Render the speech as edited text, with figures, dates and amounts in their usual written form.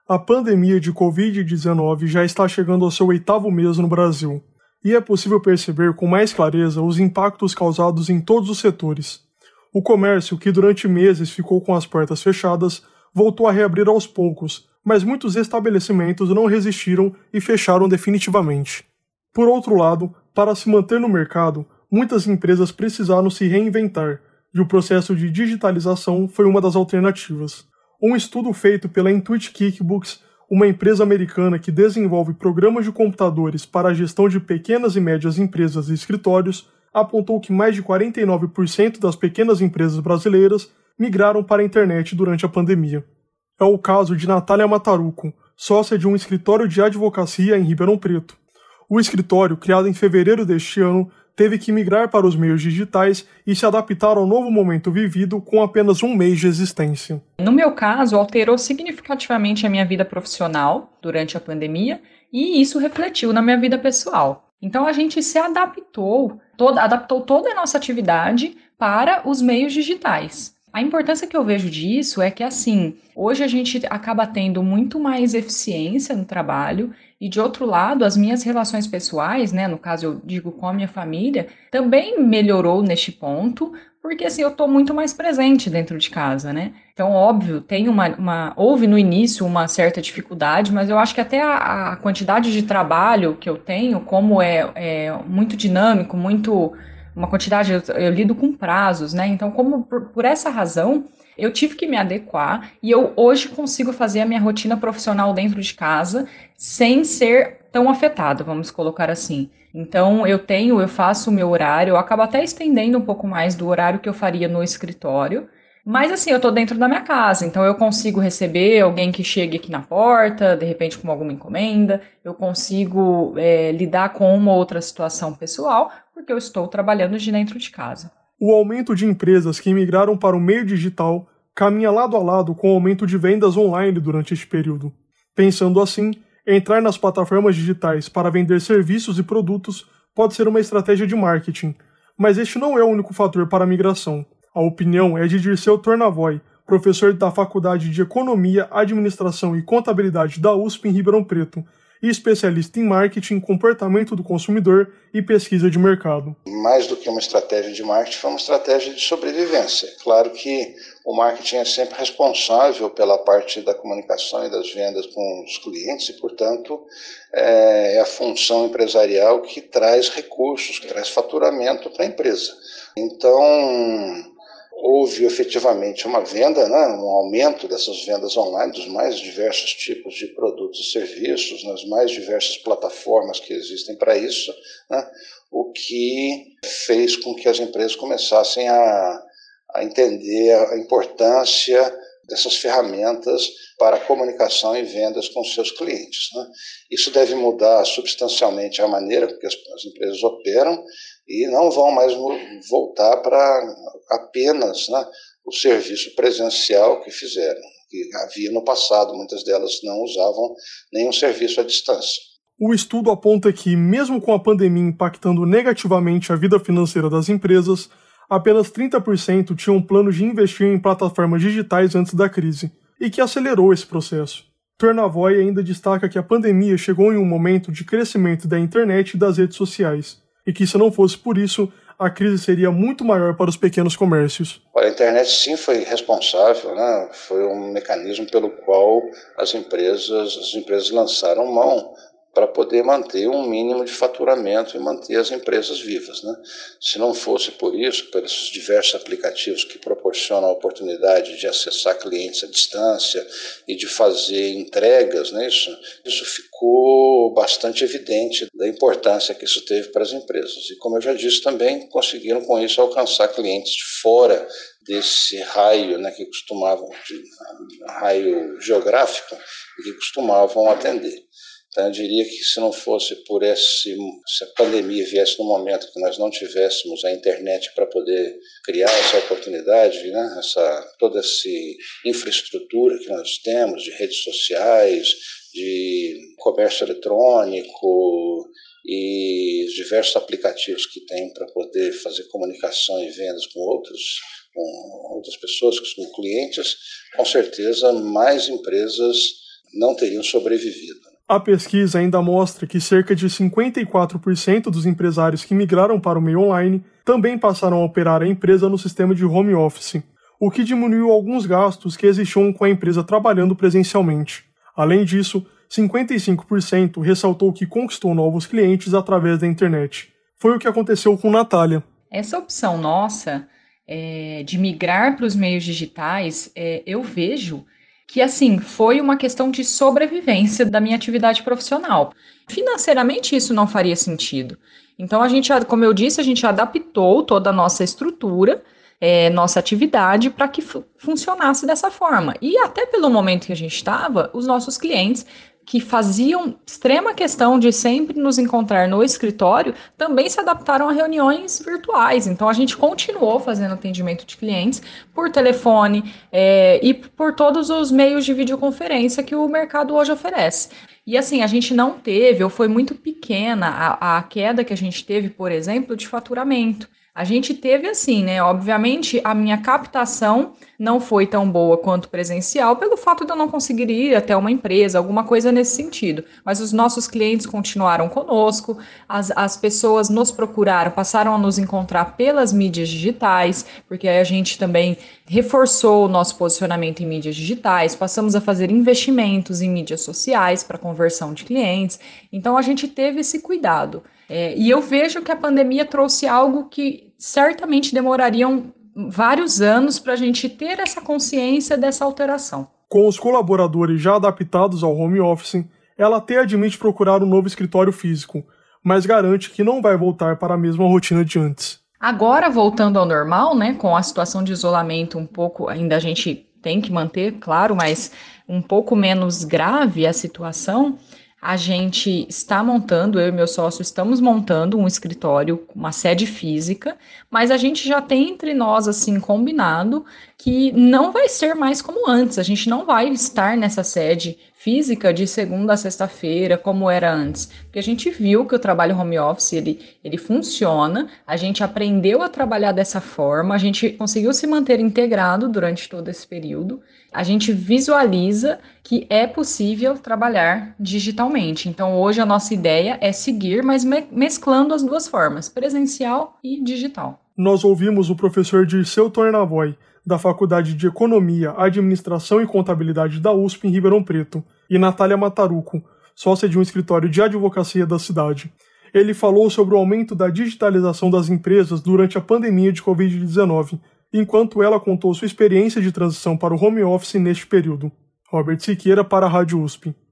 A pandemia de Covid-19 já está chegando ao seu 8º mês no Brasil, e é possível perceber com mais clareza os impactos causados em todos os setores. O comércio, que durante meses ficou com as portas fechadas, voltou a reabrir aos poucos, mas muitos estabelecimentos não resistiram e fecharam definitivamente. Por outro lado, para se manter no mercado, muitas empresas precisaram se reinventar, e o processo de digitalização foi uma das alternativas. Um estudo feito pela Intuit QuickBooks, uma empresa americana que desenvolve programas de computadores para a gestão de pequenas e médias empresas e escritórios, apontou que mais de 49% das pequenas empresas brasileiras migraram para a internet durante a pandemia. É o caso de Natália Mataruco, sócia de um escritório de advocacia em Ribeirão Preto. O escritório, criado em fevereiro deste ano, teve que migrar para os meios digitais e se adaptar ao novo momento vivido com apenas um mês de existência. No meu caso, alterou significativamente a minha vida profissional durante a pandemia e isso refletiu na minha vida pessoal. Então a gente se adaptou toda a nossa atividade para os meios digitais. A importância que eu vejo disso é que, assim, hoje a gente acaba tendo muito mais eficiência no trabalho e, de outro lado, as minhas relações pessoais, né, no caso eu digo com a minha família, também melhorou neste ponto, porque, assim, eu estou muito mais presente dentro de casa, né? Então, óbvio, tem houve no início uma certa dificuldade, mas eu acho que até a quantidade de trabalho que eu tenho, como é muito dinâmico, uma quantidade, eu lido com prazos, né? Então, como por essa razão, eu tive que me adequar e eu hoje consigo fazer a minha rotina profissional dentro de casa sem ser tão afetada, vamos colocar assim. Então, eu faço o meu horário, eu acabo até estendendo um pouco mais do horário que eu faria no escritório, mas assim, eu tô dentro da minha casa, então eu consigo receber alguém que chegue aqui na porta, de repente com alguma encomenda, eu consigo lidar com uma ou outra situação pessoal, porque eu estou trabalhando de dentro de casa. O aumento de empresas que migraram para o meio digital caminha lado a lado com o aumento de vendas online durante este período. Pensando assim, entrar nas plataformas digitais para vender serviços e produtos pode ser uma estratégia de marketing, mas este não é o único fator para a migração. A opinião é de Dirceu Tornavoy, professor da Faculdade de Economia, Administração e Contabilidade da USP em Ribeirão Preto, e especialista em marketing, comportamento do consumidor e pesquisa de mercado. Mais do que uma estratégia de marketing, foi uma estratégia de sobrevivência. Claro que o marketing é sempre responsável pela parte da comunicação e das vendas com os clientes e, portanto, é a função empresarial que traz recursos, que traz faturamento para a empresa. Então, houve efetivamente uma venda, né, um aumento dessas vendas online dos mais diversos tipos de produtos e serviços, nas mais diversas plataformas que existem para isso, né, o que fez com que as empresas começassem a entender a importância dessas ferramentas para comunicação e vendas com seus clientes, né. Isso deve mudar substancialmente a maneira com que as empresas operam e não vão mais voltar para apenas, né, o serviço presencial que fizeram, que havia no passado. Muitas delas não usavam nenhum serviço à distância. O estudo aponta que, mesmo com a pandemia impactando negativamente a vida financeira das empresas, apenas 30% tinham planos de investir em plataformas digitais antes da crise, e que acelerou esse processo. Tornavoy ainda destaca que a pandemia chegou em um momento de crescimento da internet e das redes sociais, e que se não fosse por isso, a crise seria muito maior para os pequenos comércios. Olha, a internet sim foi responsável, né? Foi um mecanismo pelo qual as empresas lançaram mão para poder manter um mínimo de faturamento e manter as empresas vivas, né? Se não fosse por isso, pelos diversos aplicativos que proporcionam a oportunidade de acessar clientes à distância e de fazer entregas, né? Isso ficou bastante evidente da importância que isso teve para as empresas. E como eu já disse também, conseguiram com isso alcançar clientes de fora desse raio, né, raio geográfico que costumavam atender. Então, eu diria que se não fosse se a pandemia viesse no momento que nós não tivéssemos a internet para poder criar essa oportunidade, né, toda essa infraestrutura que nós temos de redes sociais, de comércio eletrônico e os diversos aplicativos que tem para poder fazer comunicação e vendas com outras pessoas, com clientes, com certeza mais empresas não teriam sobrevivido. A pesquisa ainda mostra que cerca de 54% dos empresários que migraram para o meio online também passaram a operar a empresa no sistema de home office, o que diminuiu alguns gastos que existiam com a empresa trabalhando presencialmente. Além disso, 55% ressaltou que conquistou novos clientes através da internet. Foi o que aconteceu com Natália. Essa opção nossa de migrar para os meios digitais, eu vejo que, assim, foi uma questão de sobrevivência da minha atividade profissional. Financeiramente, isso não faria sentido. Então, como eu disse, a gente adaptou toda a nossa estrutura, nossa atividade, para que funcionasse dessa forma. E até pelo momento que a gente estava, os nossos clientes, que faziam extrema questão de sempre nos encontrar no escritório, também se adaptaram a reuniões virtuais. Então, a gente continuou fazendo atendimento de clientes por telefone e por todos os meios de videoconferência que o mercado hoje oferece. E assim, a gente não teve, ou foi muito pequena a queda que a gente teve, por exemplo, de faturamento. A gente teve assim, né? Obviamente, a minha captação não foi tão boa quanto presencial, pelo fato de eu não conseguir ir até uma empresa, alguma coisa nesse sentido. Mas os nossos clientes continuaram conosco, as pessoas nos procuraram, passaram a nos encontrar pelas mídias digitais, porque aí a gente também reforçou o nosso posicionamento em mídias digitais, passamos a fazer investimentos em mídias sociais para conversão de clientes. Então, a gente teve esse cuidado. E eu vejo que a pandemia trouxe algo que certamente demorariam vários anos para a gente ter essa consciência dessa alteração. Com os colaboradores já adaptados ao home office, ela até admite procurar um novo escritório físico, mas garante que não vai voltar para a mesma rotina de antes. Agora, voltando ao normal, né, com a situação de isolamento um pouco, ainda a gente tem que manter, claro, mas um pouco menos grave a situação, a gente está montando, eu e meu sócio estamos montando um escritório com uma sede física, mas a gente já tem entre nós, assim, combinado que não vai ser mais como antes. A gente não vai estar nessa sede física de segunda a sexta-feira, como era antes. Porque a gente viu que o trabalho home office, ele funciona, a gente aprendeu a trabalhar dessa forma, a gente conseguiu se manter integrado durante todo esse período, a gente visualiza que é possível trabalhar digitalmente. Então, hoje a nossa ideia é seguir, mas mesclando as duas formas, presencial e digital. Nós ouvimos o professor Dirceu Tornavoy, da Faculdade de Economia, Administração e Contabilidade da USP em Ribeirão Preto, e Natália Mataruco, sócia de um escritório de advocacia da cidade. Ele falou sobre o aumento da digitalização das empresas durante a pandemia de Covid-19, enquanto ela contou sua experiência de transição para o home office neste período. Robert Siqueira para a Rádio USP.